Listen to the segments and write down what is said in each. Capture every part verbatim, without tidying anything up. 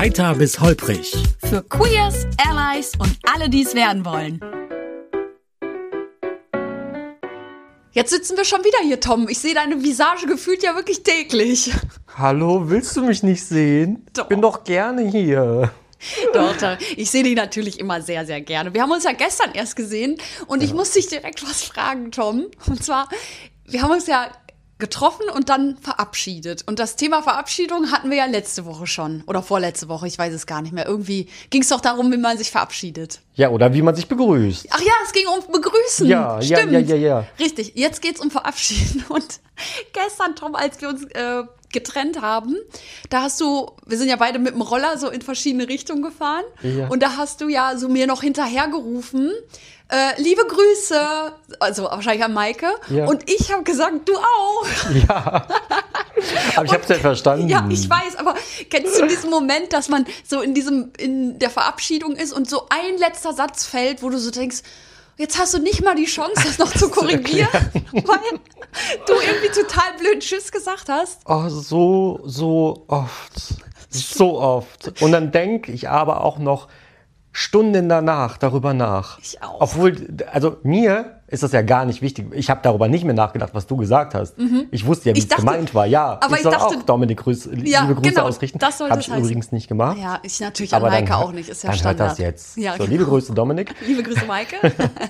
Heiter bis holprig. Für Queers, Allies und alle, die es werden wollen. Jetzt sitzen wir schon wieder hier, Tom. Ich sehe deine Visage gefühlt ja wirklich täglich. Hallo, willst du mich nicht sehen? Doch. Ich bin doch gerne hier. Doch, doch. Ich sehe dich natürlich immer sehr, sehr gerne. Wir haben uns ja gestern erst gesehen und ich muss dich direkt was fragen, Tom. Und zwar, wir haben uns ja getroffen und dann verabschiedet. Und das Thema Verabschiedung hatten wir ja letzte Woche schon. Oder vorletzte Woche, ich weiß es gar nicht mehr. Irgendwie ging es doch darum, wie man sich verabschiedet. Ja, oder wie man sich begrüßt. Ach ja, es ging um Begrüßen. Ja, ja, Stimmt. ja, ja, ja. Richtig, jetzt geht's um Verabschieden. Und gestern, Tom, als wir uns äh, getrennt haben, da hast du, wir sind ja beide mit dem Roller so in verschiedene Richtungen gefahren. Ja. Und da hast du ja so mir noch hinterhergerufen, äh, liebe Grüße, also wahrscheinlich an Maike. Ja. Und ich habe gesagt, du auch. Ja. Aber ich hab's ja verstanden. Ja, ich weiß, aber kennst du diesen Moment, dass man so in diesem, in der Verabschiedung ist und so ein letzter Satz fällt, wo du so denkst, jetzt hast du nicht mal die Chance, das noch zu korrigieren, weil du irgendwie total blöd Tschüss gesagt hast. Oh, so, so oft. So oft. Und dann denke ich aber auch noch Stunden danach darüber nach. Ich auch. Obwohl, also mir ist das ja gar nicht wichtig. Ich habe darüber nicht mehr nachgedacht, was du gesagt hast. Mhm. Ich wusste ja, wie Ich es dachte- gemeint war. Ja, aber ich soll ich dachte- auch Dominik Grüß, Ja, liebe Grüße genau, ausrichten. das soll Habe das ich heißen. übrigens nicht gemacht. Ja, ich natürlich an Aber dann Maike hört- auch nicht, ist ja dann Standard. hört das jetzt. Ja, so, genau. liebe Grüße, Dominik. Liebe Grüße, Maike.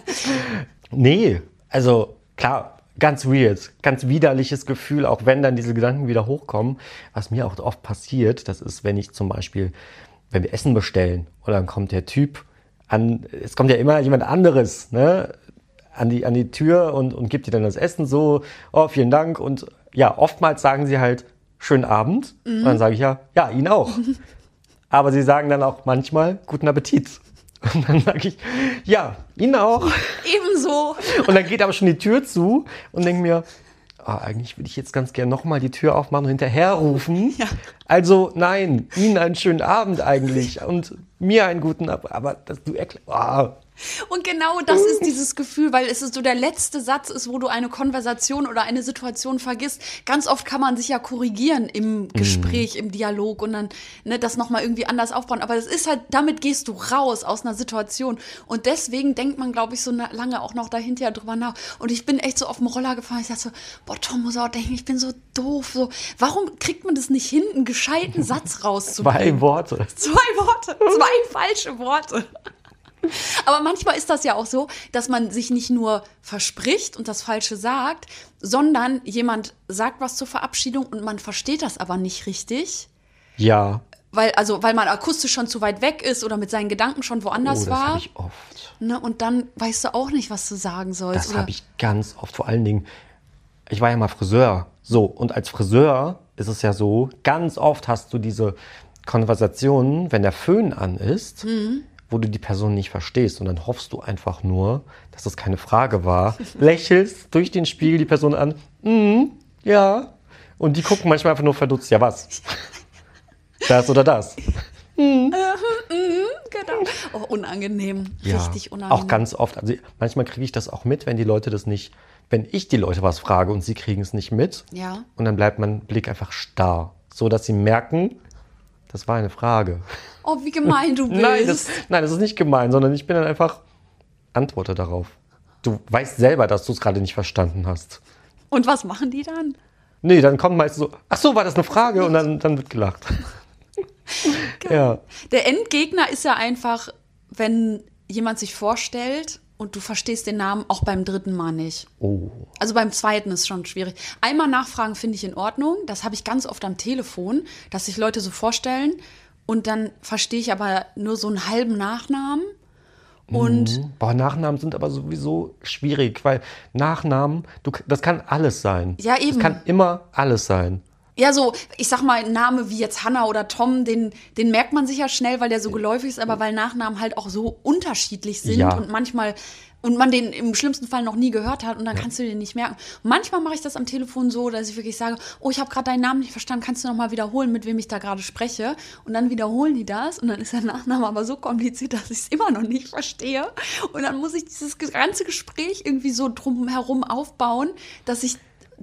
Nee, also klar, ganz weird, ganz widerliches Gefühl, auch wenn dann diese Gedanken wieder hochkommen. Was mir auch oft passiert, das ist, wenn ich zum Beispiel, wenn wir Essen bestellen und dann kommt der Typ an, es kommt ja immer jemand anderes, ne, an die, an die Tür und, und gibt dir dann das Essen so, oh, vielen Dank. Und ja, oftmals sagen sie halt, schönen Abend. Mhm. Und dann sage ich ja, ja, Ihnen auch. Aber sie sagen dann auch manchmal, guten Appetit. Und dann sage ich, ja, Ihnen auch. Ebenso. Und dann geht aber schon die Tür zu und denke mir, ah, eigentlich würde ich jetzt ganz gerne nochmal die Tür aufmachen und hinterher rufen. Ja. Also nein, Ihnen einen schönen Abend eigentlich und mir einen guten Abend. Aber das, du erklärst, ah. Und genau das ist dieses Gefühl, weil es ist so der letzte Satz ist, wo du eine Konversation oder eine Situation vergisst. Ganz oft kann man sich ja korrigieren im Gespräch, im Dialog und dann ne, das nochmal irgendwie anders aufbauen. Aber das ist halt, damit gehst du raus aus einer Situation. Und deswegen denkt man, glaube ich, so lange auch noch dahinter drüber nach. Und ich bin echt so auf dem Roller gefahren. Ich dachte so, boah, Tom muss auch denken, ich bin so doof. So, warum kriegt man das nicht hin, einen gescheiten Satz rauszubringen? Zwei Worte. Zwei Worte, zwei falsche Worte. Aber manchmal ist das ja auch so, dass man sich nicht nur verspricht und das Falsche sagt, sondern jemand sagt was zur Verabschiedung und man versteht das aber nicht richtig, Ja. weil, also, weil man akustisch schon zu weit weg ist oder mit seinen Gedanken schon woanders Oh, das war. habe ich oft. Ne, und dann weißt du auch nicht, was du sagen sollst. Das oder? habe ich ganz oft. Vor allen Dingen, ich war ja mal Friseur. So, und als Friseur ist es ja so, ganz oft hast du diese Konversationen, wenn der Föhn an ist, Mhm. wo du die Person nicht verstehst. Und dann hoffst du einfach nur, dass das keine Frage war. Lächelst durch den Spiegel die Person an. Mhm, ja. Und die gucken manchmal einfach nur verdutzt. Ja, was? Das oder das? Genau. Oh, unangenehm. Ja, Richtig unangenehm. auch ganz oft. Also manchmal kriege ich das auch mit, wenn die Leute das nicht, wenn ich die Leute was frage und sie kriegen es nicht mit. Ja. Und dann bleibt mein Blick einfach starr. So, dass sie merken, das war eine Frage. Oh, wie gemein du bist. Nein das, nein, das ist nicht gemein, sondern ich bin dann einfach, antworte darauf. Du weißt selber, dass du es gerade nicht verstanden hast. Und was machen die dann? Nee, dann kommt meistens so, ach so, war das eine Frage? Und dann, dann wird gelacht. Ja. Der Endgegner ist ja einfach, wenn jemand sich vorstellt und du verstehst den Namen auch beim dritten Mal nicht. Oh. Also beim zweiten ist schon schwierig. Einmal nachfragen finde ich in Ordnung. Das habe ich ganz oft am Telefon, dass sich Leute so vorstellen und dann verstehe ich aber nur so einen halben Nachnamen. Und Mhm. Boah, Nachnamen sind aber sowieso schwierig, weil Nachnamen, du, das kann alles sein. Ja, eben. Das kann immer alles sein. ja, so, ich sag mal, ein Name wie jetzt Hanna oder Tom, den, den merkt man sich ja schnell, weil der so geläufig ist, aber weil Nachnamen halt auch so unterschiedlich sind Ja. und manchmal und man den im schlimmsten Fall noch nie gehört hat und dann kannst du den nicht merken. Und manchmal mache ich das am Telefon so, dass ich wirklich sage, oh, ich habe gerade deinen Namen nicht verstanden, kannst du noch mal wiederholen, mit wem ich da gerade spreche? Und dann wiederholen die das und dann ist der Nachname aber so kompliziert, dass ich es immer noch nicht verstehe. Und dann muss ich dieses ganze Gespräch irgendwie so drum herum aufbauen, dass ich den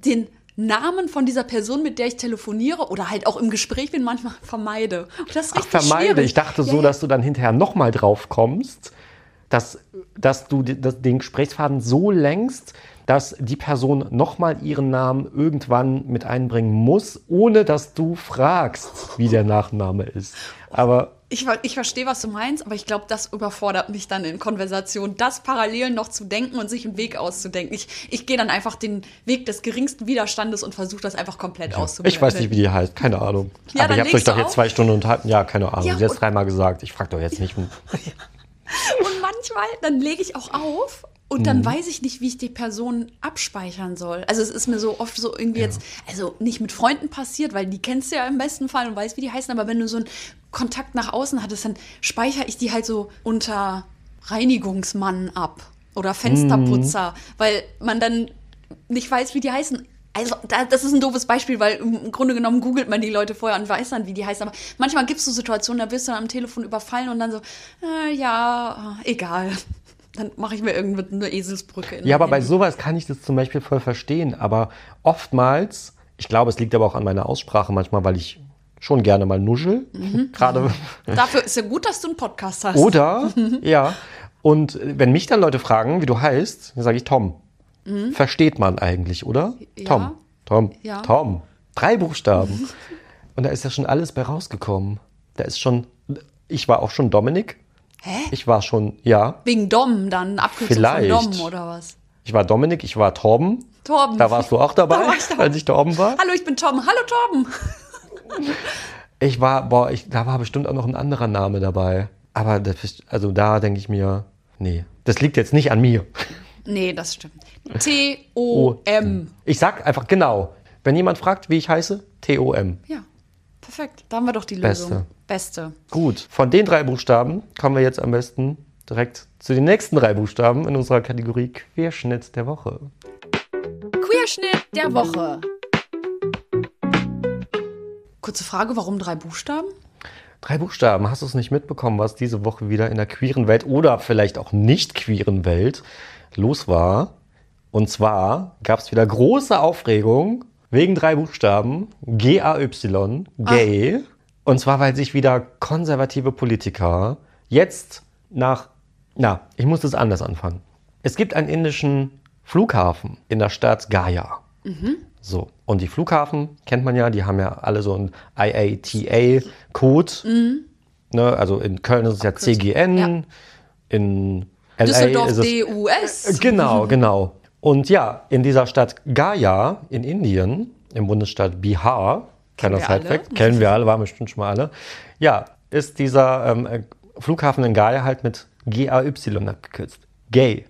Namen von dieser Person, mit der ich telefoniere oder halt auch im Gespräch bin, manchmal vermeide. Und das ist Ach, richtig vermeide. schwierig. Ich dachte so, ja, dass du dann hinterher nochmal drauf kommst, dass, dass du die, dass den Gesprächsfaden so lenkst, dass die Person nochmal ihren Namen irgendwann mit einbringen muss, ohne dass du fragst, wie der Nachname ist. Aber Ich, ich verstehe, was du meinst, aber ich glaube, das überfordert mich dann in Konversation, das parallel noch zu denken und sich einen Weg auszudenken. Ich, ich gehe dann einfach den Weg des geringsten Widerstandes und versuche das einfach komplett auszublenden. ich weiß nicht, wie die heißt, keine Ahnung. Ja, aber dann ihr habt euch legst du doch jetzt auf. zwei Stunden unterhalten. Ja, keine Ahnung. Ja, Sie hat es und- dreimal gesagt. Ich frage doch jetzt nicht. Und manchmal, dann lege ich auch auf und dann weiß ich nicht, wie ich die Person abspeichern soll. Also es ist mir so oft so irgendwie jetzt, also nicht mit Freunden passiert, weil die kennst du ja im besten Fall und weißt, wie die heißen, aber wenn du so einen Kontakt nach außen hattest, dann speichere ich die halt so unter Reinigungsmann ab oder Fensterputzer, weil man dann nicht weiß, wie die heißen. Also da, das ist ein doofes Beispiel, weil im Grunde genommen googelt man die Leute vorher und weiß dann, wie die heißen. Aber manchmal gibt es so Situationen, da wirst du dann am Telefon überfallen und dann so, äh, ja, egal. Dann mache ich mir irgendeine Eselsbrücke. In Ja, aber mein bei Handy. sowas kann ich das zum Beispiel voll verstehen. Aber oftmals, ich glaube, es liegt aber auch an meiner Aussprache manchmal, weil ich schon gerne mal nuschel. Gerade. Dafür ist ja gut, dass du einen Podcast hast. Oder, ja. Und wenn mich dann Leute fragen, wie du heißt, dann sage ich Tom. Versteht man eigentlich, oder? Ja. Tom. Tom. Ja. Tom. Drei Buchstaben. Und da ist ja schon alles bei rausgekommen. Da ist schon, ich war auch schon Dominik. Hä? Ich war schon, ja. Wegen Dom dann, Abkürzung Vielleicht. von Dom oder was? Ich war Dominik, ich war Torben. Torben. Da warst du auch dabei, Da war ich dabei. als ich Torben war. Hallo, ich bin Tom. Hallo, Torben. Ich war, boah, ich, da war bestimmt auch noch ein anderer Name dabei. Aber das ist, also da denke ich mir, nee, das liegt jetzt nicht an mir. Nee, das stimmt. T O M. Ich sag einfach genau, wenn jemand fragt, wie ich heiße, T O M. Ja, perfekt. Da haben wir doch die Beste. Lösung. Beste. Gut, von den drei Buchstaben kommen wir jetzt am besten direkt zu den nächsten drei Buchstaben in unserer Kategorie Querschnitt der Woche. Querschnitt der Woche. Kurze Frage, warum drei Buchstaben? Drei Buchstaben, hast du es nicht mitbekommen, was diese Woche wieder in der queeren Welt oder vielleicht auch nicht queeren Welt los war? Und zwar gab es wieder große Aufregung wegen drei Buchstaben, G A Y, gay. Und zwar, weil sich wieder konservative Politiker jetzt nach, na, ich muss das anders anfangen. Es gibt einen indischen Flughafen in der Stadt Gaya. So, und die Flughafen kennt man ja, die haben ja alle so einen I A T A-Code. Ne, also in Köln ist es ja C G N, Ja. in L A Düsseldorf ist es D U S. Genau, genau. Und ja, in dieser Stadt Gaya in Indien, im Bundesstaat Bihar, Kennen kleiner wir alle. Sidefact, kennen wir alle, waren bestimmt schon mal alle, ja, ist dieser ähm, äh, Flughafen in Gaya halt mit G A Y abgekürzt. Gay.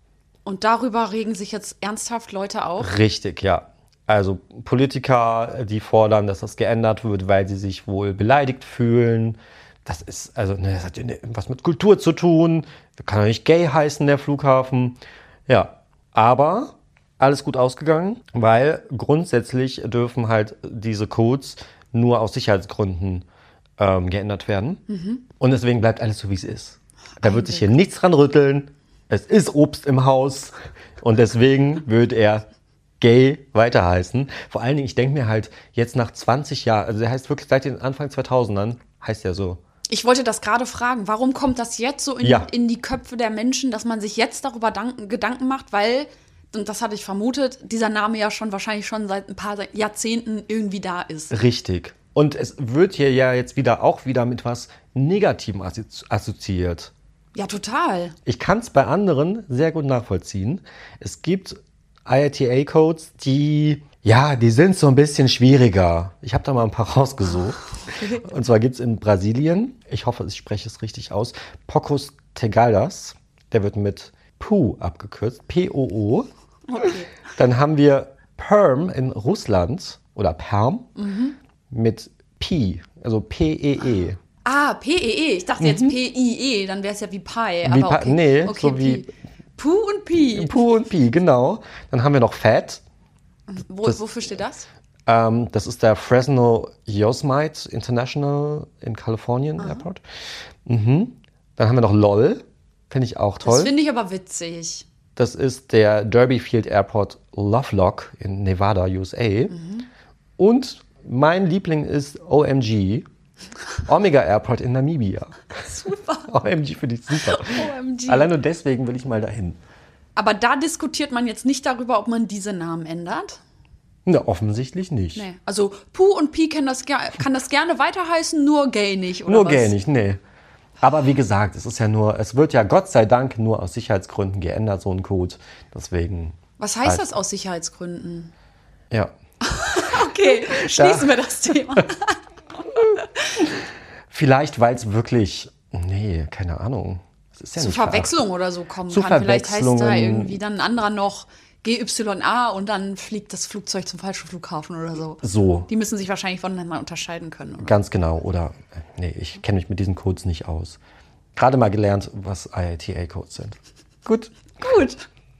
Und darüber regen sich jetzt ernsthaft Leute auf. Richtig, ja. Also Politiker, die fordern, dass das geändert wird, weil sie sich wohl beleidigt fühlen. Das ist, also, ne, das hat ja was mit Kultur zu tun. Kann ja nicht gay heißen, der Flughafen. Ja, aber alles gut ausgegangen, weil grundsätzlich dürfen halt diese Codes nur aus Sicherheitsgründen ähm, geändert werden. Und deswegen bleibt alles so, wie es ist. Da wird sich hier nichts dran rütteln. Es ist Obst im Haus. Und deswegen wird er gay weiter heißen. Vor allen Dingen, ich denke mir halt, jetzt nach zwanzig Jahren, also der heißt wirklich seit den Anfang zweitausendern, heißt er so. Ich wollte das gerade fragen, warum kommt das jetzt so in, Ja. in die Köpfe der Menschen, dass man sich jetzt darüber danken, Gedanken macht, weil, und das hatte ich vermutet, dieser Name ja schon wahrscheinlich schon seit ein paar Jahrzehnten irgendwie da ist. Richtig. Und es wird hier ja jetzt wieder auch wieder mit was Negativem assozi- assoziiert. Ja, total. Ich kann es bei anderen sehr gut nachvollziehen. Es gibt I A T A-Codes, die, ja, die sind so ein bisschen schwieriger. Ich habe da mal ein paar rausgesucht. Und zwar gibt es in Brasilien, ich hoffe, ich spreche es richtig aus, Pocos Tegadas. Der wird mit P U abgekürzt, P O O. Okay. Dann haben wir Perm in Russland oder Perm mit P, also P E E. Ah, P E E. Ich dachte jetzt P I E, dann wäre es ja wie Pi. Wie Aber Pi- okay. nee, okay, so wie- Pi. Pu und Pi. P und P, genau. Dann haben wir noch Fat. Wo, das- wofür steht das? Ähm, das ist der Fresno Yosemite International in Kalifornien Airport. Mhm. Dann haben wir noch LOL. Finde ich auch Das toll. finde ich aber witzig. Das ist der Derby Field Airport Lovelock in Nevada, U S A. Mhm. Und mein Liebling ist O M G, Omega Airport in Namibia. Super. O M G finde ich super. O M G. Allein nur deswegen will ich mal dahin. Aber da diskutiert man jetzt nicht darüber, ob man diese Namen ändert? Na, offensichtlich nicht. Nee. Also Pooh und Pi kann das, kann das gerne weiter heißen, nur gay nicht, oder Nur was? gay nicht, nee. Aber wie gesagt, es ist ja nur, es wird ja Gott sei Dank nur aus Sicherheitsgründen geändert, so ein Code. Deswegen. Was heißt halt, das aus Sicherheitsgründen? Ja. Okay, schließen wir das Thema. Vielleicht, weil es wirklich, nee, keine Ahnung. Es ist ja Zu nicht Verwechslung oder so kommen Zu kann. Vielleicht heißt da Verwechslungen. irgendwie dann ein anderer noch G Y A und dann fliegt das Flugzeug zum falschen Flughafen oder so. So. Die müssen sich wahrscheinlich voneinander unterscheiden können. Oder? Ganz genau. Oder, nee, ich kenne mich mit diesen Codes nicht aus. Gerade mal gelernt, was I A T A-Codes sind. Gut. Gut.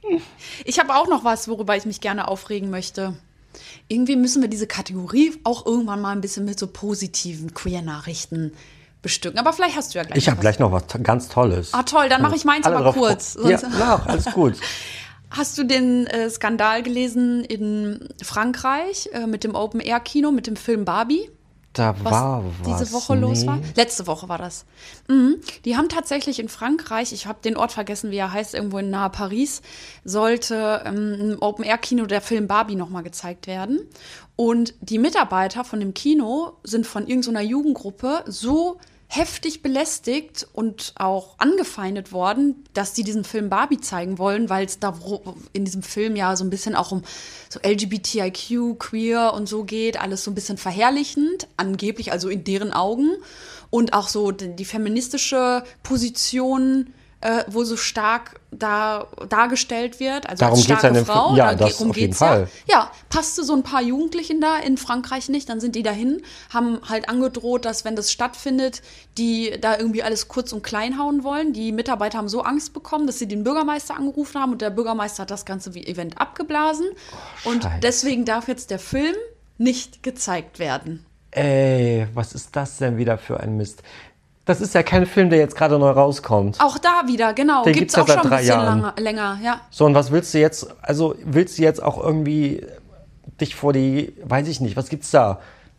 Ich habe auch noch was, worüber ich mich gerne aufregen möchte. Irgendwie müssen wir diese Kategorie auch irgendwann mal ein bisschen mit so positiven Queer-Nachrichten bestücken. Aber vielleicht hast du ja gleich Ich habe gleich noch was ganz Tolles. Ah, toll, dann mache ich meins Alle aber drauf- kurz. Ja, Sonst- na, alles gut. Hast du den äh, Skandal gelesen in Frankreich äh, mit dem Open-Air-Kino, mit dem Film Barbie? Da Was war was. diese Woche los nee. war? Letzte Woche war das. Mhm. Die haben tatsächlich in Frankreich, ich habe den Ort vergessen, wie er heißt, irgendwo in nahe Paris, sollte ähm, im Open-Air-Kino der Film Barbie nochmal gezeigt werden. Und die Mitarbeiter von dem Kino sind von irgendeiner Jugendgruppe so heftig belästigt und auch angefeindet worden, dass die diesen Film Barbie zeigen wollen, weil es da wo- in diesem Film ja so ein bisschen auch um so L G B T I Q, queer und so geht, alles so ein bisschen verherrlichend, angeblich, also in deren Augen. Und auch so die, die feministische Position, äh, wo so stark da dargestellt wird, also Darum als geht's ja starke in dem Frau, Film. Ja, da- das darum auf jeden geht's Fall. Ja. Ja, passte so ein paar Jugendlichen da in Frankreich nicht, dann sind die dahin, haben halt angedroht, dass wenn das stattfindet, die da irgendwie alles kurz und klein hauen wollen. Die Mitarbeiter haben so Angst bekommen, dass sie den Bürgermeister angerufen haben und der Bürgermeister hat das ganze Event abgeblasen. Und Scheiße. deswegen darf jetzt der Film nicht gezeigt werden. Ey, was ist das denn wieder für ein Mist? Das ist ja kein Film, der jetzt gerade neu rauskommt. Auch da wieder, genau, Den gibt's gibt's ja auch seit schon ein drei bisschen Jahren. lange, länger, ja. So, und was willst du jetzt, also willst du jetzt auch irgendwie dich vor die, weiß ich nicht, was gibt's da?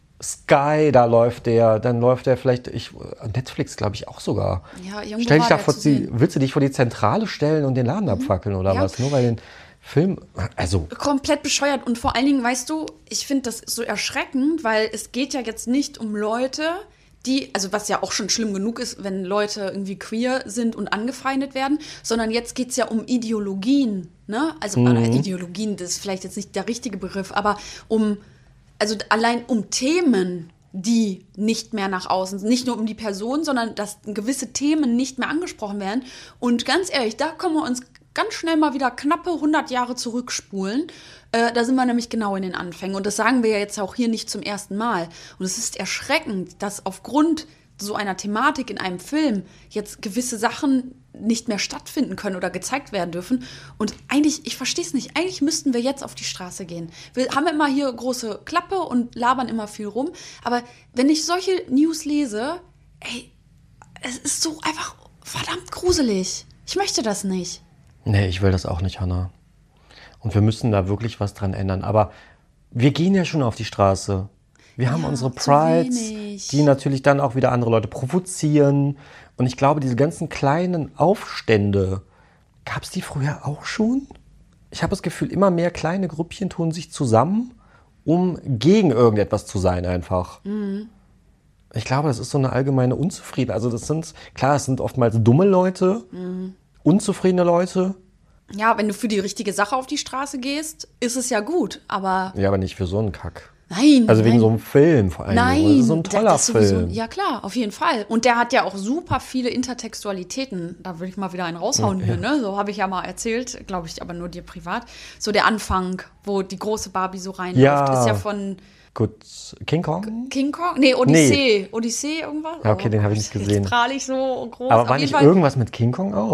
Sky, da läuft der, dann läuft der vielleicht, ich, Netflix glaube ich auch sogar. Ja, irgendwo Stell dich war da der vor zu die, sehen. willst du dich vor die Zentrale stellen und den Laden abfackeln oder Ja. was? Nur weil den Film, also Komplett bescheuert. Und vor allen Dingen, weißt du, ich finde das so erschreckend, weil es geht ja jetzt nicht um Leute, die, also was ja auch schon schlimm genug ist, wenn Leute irgendwie queer sind und angefeindet werden, sondern jetzt geht es ja um Ideologien, ne? Also Mhm. äh, Ideologien, das ist vielleicht jetzt nicht der richtige Begriff, aber um, also allein um Themen, die nicht mehr nach außen sind. Nicht nur um die Person, sondern dass gewisse Themen nicht mehr angesprochen werden. Und ganz ehrlich, da können wir uns ganz schnell mal wieder knappe hundert Jahre zurückspulen. Äh, da sind wir nämlich genau in den Anfängen. Und das sagen wir ja jetzt auch hier nicht zum ersten Mal. Und es ist erschreckend, dass aufgrund so einer Thematik in einem Film jetzt gewisse Sachen nicht mehr stattfinden können oder gezeigt werden dürfen. Und eigentlich, ich verstehe es nicht, eigentlich müssten wir jetzt auf die Straße gehen. Wir haben immer hier große Klappe und labern immer viel rum. Aber wenn ich solche News lese, ey, es ist so einfach verdammt gruselig. Ich möchte das nicht. nee, ich will das auch nicht, Hannah. Und wir müssen da wirklich was dran ändern. Aber wir gehen ja schon auf die Straße. Wir haben Ja, unsere zu Prides, wenig. die natürlich dann auch wieder andere Leute provozieren. Und ich glaube, diese ganzen kleinen Aufstände, gab es die früher auch schon? Ich habe das Gefühl, immer mehr kleine Grüppchen tun sich zusammen, um gegen irgendetwas zu sein einfach. Mhm. Ich glaube, das ist so eine allgemeine Unzufriedenheit. Also das sind, klar, es sind oftmals dumme Leute, Mhm. unzufriedene Leute. Ja, wenn du für die richtige Sache auf die Straße gehst, ist es ja gut. Aber Ja, aber nicht für so einen Kack. nein. Also wegen nein. so einem Film vor allem. Nein, Das ist so ein da- toller das sowieso- Film. Ja, klar, auf jeden Fall. Und der hat ja auch super viele Intertextualitäten. Da würde ich mal wieder einen raushauen hier, ne? So habe ich ja mal erzählt, glaube ich, aber nur dir privat. So der Anfang, wo die große Barbie so reinläuft, Ja. ist ja von Gut, King Kong? King Kong? Nee, Odyssee. Odyssee irgendwas? Ja, okay, den habe ich nicht gesehen. Jetzt prahle ich so groß. Aber Auf war jeden nicht Fall- irgendwas mit King Kong auch?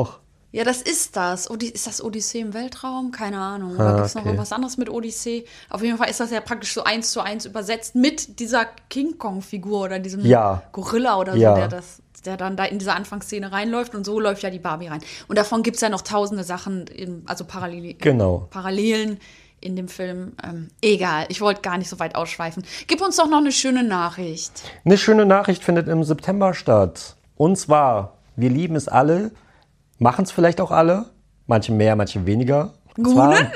Ja, das ist das. Odi- ist das Odyssee im Weltraum? Keine Ahnung. Ah, Oder gibt es noch okay. was anderes mit Odyssee? Auf jeden Fall ist das ja praktisch so eins zu eins übersetzt mit dieser King Kong-Figur oder diesem Ja. Gorilla oder so, Ja. der das, der dann da in diese Anfangsszene reinläuft und so läuft ja die Barbie rein. Und davon gibt es ja noch tausende Sachen, in, also Parallel Genau. Parallelen in dem Film. Ähm, egal, ich wollte gar nicht so weit ausschweifen. Gib uns doch noch eine schöne Nachricht. Eine schöne Nachricht findet im September statt. Und zwar, wir lieben es alle, machen es vielleicht auch alle, manche mehr, manche weniger. Und zwar- Gunen?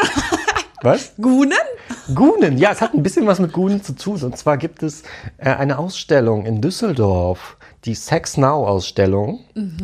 Was? Gunen? Gunen, ja, es hat ein bisschen was mit Gunen zu tun. Und zwar gibt es äh, eine Ausstellung in Düsseldorf, die Sex Now-Ausstellung.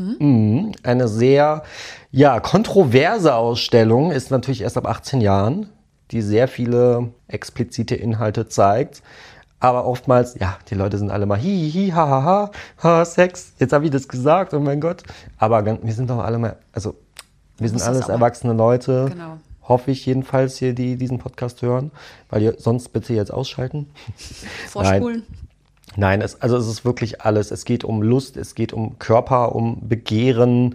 Mhm. Eine sehr, ja, kontroverse Ausstellung, ist natürlich erst ab achtzehn Jahren, die sehr viele explizite Inhalte zeigt. Aber oftmals, ja, die Leute sind alle mal hi, hi, ha, ha, ha, ha, Sex. Jetzt habe ich das gesagt, oh mein Gott. Aber ganz- wir sind doch alle mal, also wir sind muss das alles aber- erwachsene Leute. Genau. Hoffe ich jedenfalls hier, die diesen Podcast hören, weil ihr sonst bitte jetzt ausschalten. Vorspulen. Nein, es, also es ist wirklich alles. Es geht um Lust, es geht um Körper, um Begehren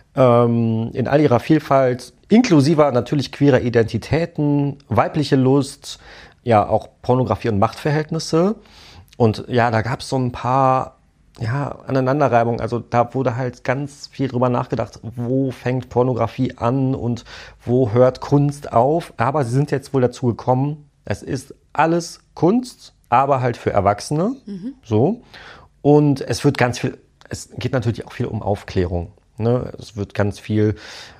ähm, in all ihrer Vielfalt, inklusive natürlich queerer Identitäten, weibliche Lust, ja auch Pornografie und Machtverhältnisse. Und ja, da gab es so ein paar ja, Aneinanderreibungen. Also da wurde halt ganz viel drüber nachgedacht, wo fängt Pornografie an und wo hört Kunst auf. Aber sie sind jetzt wohl dazu gekommen, es ist alles Kunst, aber halt für Erwachsene. So. Und es wird ganz viel, es geht natürlich auch viel um Aufklärung. Ne? Es wird ganz viel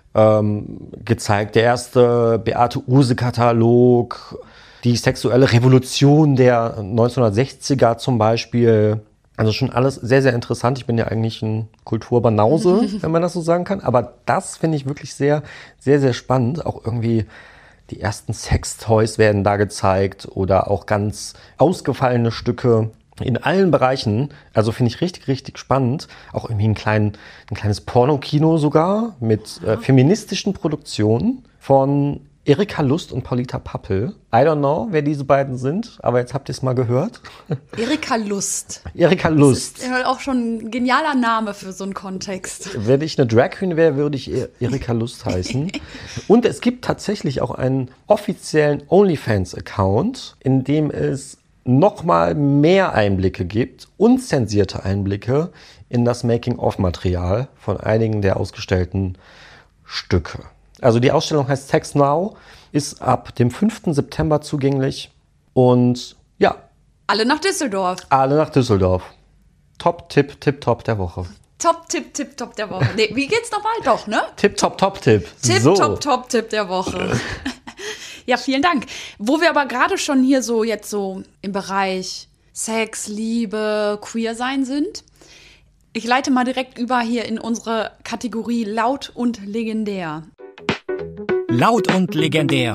ähm, gezeigt. Der erste Beate Uhse-Katalog, die sexuelle Revolution der neunzehnhundertsechziger zum Beispiel. Also schon alles sehr, sehr interessant. Ich bin ja eigentlich ein Kulturbanause, wenn man das so sagen kann. Aber das finde ich wirklich sehr, sehr, sehr spannend. Auch irgendwie die ersten Sextoys werden da gezeigt oder auch ganz ausgefallene Stücke in allen Bereichen. Also finde ich richtig, richtig spannend. Auch irgendwie ein, klein, ein kleines Pornokino sogar mit äh, feministischen Produktionen von Erika Lust und Paulita Pappel. I don't know, wer diese beiden sind, aber jetzt habt ihr es mal gehört. Erika Lust. Erika Lust. Ja, auch schon ein genialer Name für so einen Kontext. Wenn ich eine Drag Queen wäre, würde ich E- Erika Lust heißen. Und es gibt tatsächlich auch einen offiziellen OnlyFans-Account, in dem es nochmal mehr Einblicke gibt, unzensierte Einblicke in das Making-of-Material von einigen der ausgestellten Stücke. Also die Ausstellung heißt Sex Now, ist ab dem fünften September zugänglich und ja, Alle nach Düsseldorf. alle nach Düsseldorf. Top-Tipp, Tipp-Top der Woche. Top, Tipp, Tipp, Top der Woche. Nee, wie geht's nochmal? Doch, ne? Tipp-Top-Top-Tipp. Tipp, So. Top, Top, Tipp der Woche. Ja, vielen Dank. Wo wir aber gerade schon hier so jetzt so im Bereich Sex, Liebe, Queer sein sind, ich leite mal direkt über hier in unsere Kategorie Laut und Legendär. Laut und legendär.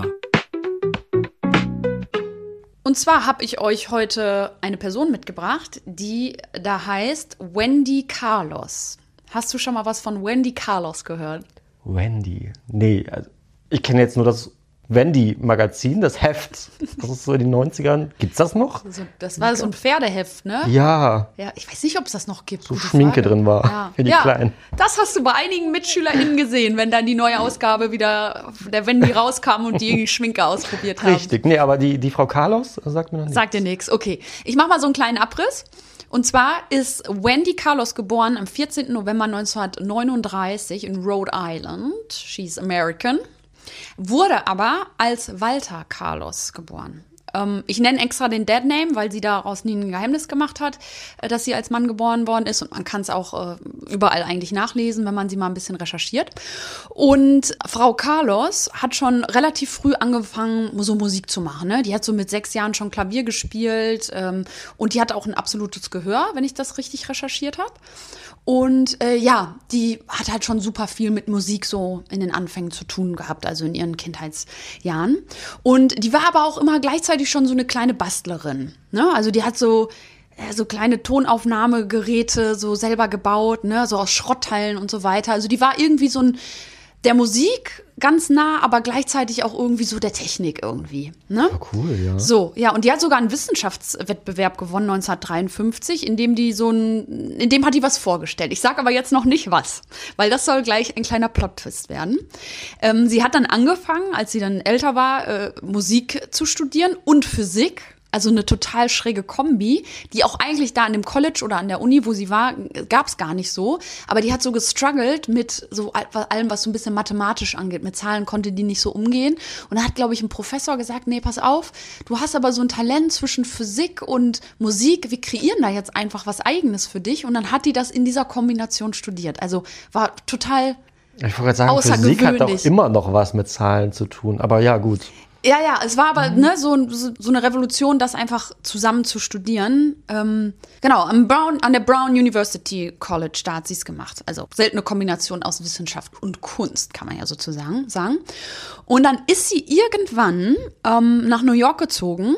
Und zwar habe ich euch heute eine Person mitgebracht, die da heißt Wendy Carlos. Hast du schon mal was von Wendy Carlos gehört? Wendy. Nee, also ich kenne jetzt nur das Wendy-Magazin, das Heft. Das ist so in den neunzigern. Gibt's das noch? So, das war so ein Pferdeheft, ne? Ja, Ja, ich weiß nicht, ob es das noch gibt. so Gute Schminke Frage. drin war Ja. für die ja, Kleinen. das hast du bei einigen MitschülerInnen gesehen, wenn dann die neue Ausgabe wieder der Wendy rauskam und die Schminke ausprobiert haben. Richtig. Nee, aber die, die Frau Carlos sagt mir noch nichts. Sagt dir nichts. Okay, ich mache mal so einen kleinen Abriss. Und zwar ist Wendy Carlos geboren am vierzehnten November neunzehnhundertneununddreißig in Rhode Island. She's American. Wurde aber als Walter Carlos geboren. Ähm, ich nenne extra den Dead Name, weil sie daraus nie ein Geheimnis gemacht hat, äh, dass sie als Mann geboren worden ist. Und man kann es auch äh, überall eigentlich nachlesen, wenn man sie mal ein bisschen recherchiert. Und Frau Carlos hat schon relativ früh angefangen, so Musik zu machen. Ne? Die hat so mit sechs Jahren schon Klavier gespielt. Ähm, und die hat auch ein absolutes Gehör, wenn ich das richtig recherchiert habe. Und äh, ja, die hat halt schon super viel mit Musik so in den Anfängen zu tun gehabt, also in ihren Kindheitsjahren. Und die war aber auch immer gleichzeitig schon so eine kleine Bastlerin. Ne? Also die hat so, äh, so kleine Tonaufnahmegeräte so selber gebaut, ne? So aus Schrottteilen und so weiter. Also die war irgendwie so ein der Musik ganz nah, aber gleichzeitig auch irgendwie so der Technik irgendwie. Ne? Oh, cool, ja. So, ja, und die hat sogar einen Wissenschaftswettbewerb gewonnen neunzehnhundertdreiundfünfzig, in dem die so ein, in dem hat die was vorgestellt. Ich sage aber jetzt noch nicht was, weil das soll gleich ein kleiner Plot-Twist werden. Ähm, sie hat dann angefangen, als sie dann älter war, äh, Musik zu studieren und Physik. Also eine total schräge Kombi, die auch eigentlich da an dem College oder an der Uni, wo sie war, gab es gar nicht so. Aber die hat so gestruggelt mit so allem, was so ein bisschen mathematisch angeht. Mit Zahlen konnte die nicht so umgehen. Und da hat, glaube ich, ein Professor gesagt, nee, pass auf, du hast aber so ein Talent zwischen Physik und Musik. Wir kreieren da jetzt einfach was Eigenes für dich. Und dann hat die das in dieser Kombination studiert. Also war total Ich wollte gerade sagen, Physik hat doch immer noch was mit Zahlen zu tun. Aber ja, gut. Ja, ja, es war aber ne, so, so eine Revolution, das einfach zusammen zu studieren. Ähm, genau, am Brown, an der Brown University College, da hat sie es gemacht. Also seltene Kombination aus Wissenschaft und Kunst, kann man ja sozusagen sagen. Und dann ist sie irgendwann ähm, nach New York gezogen